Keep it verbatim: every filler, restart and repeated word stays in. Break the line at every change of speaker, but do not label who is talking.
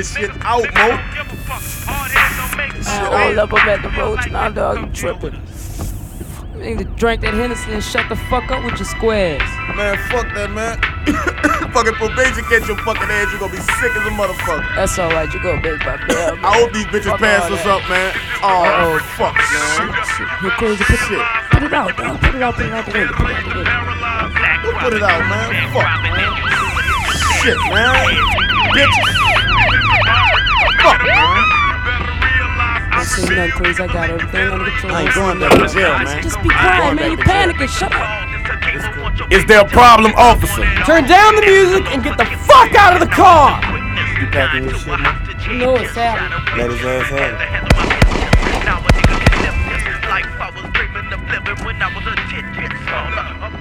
that shit out, Mo.
Man, hold up, I'm at the roads now, dog. You tripping. You need to drink that Hennessy and shut the fuck up with your squares.
Man, fuck that, man. Fucking probation catch your fucking ass, you gonna be sick as a motherfucker.
That's alright, you go big by bell, man.
I hope these bitches
Fuck
pass
all
us
that.
up, man. Oh,
Uh-oh.
fuck, man.
You're crazy. Put,
Shit.
put it out, dog. Put it out, put it out the window. Put it out the window.
Don't put it out, man. Fuck, man. Shit, man. Bitches. Fuck, man.
I say nothing crazy. I got everything under control.
I ain't going back to jail, man.
Just be quiet, man. You panicking. Shut up.
Is there a problem, officer?
Turn down the music and get the fuck out of the car!
You packing your shit, man?
You know it's happening.
Let his ass have it.
Life I was dreaming of living when I was a kid, kid,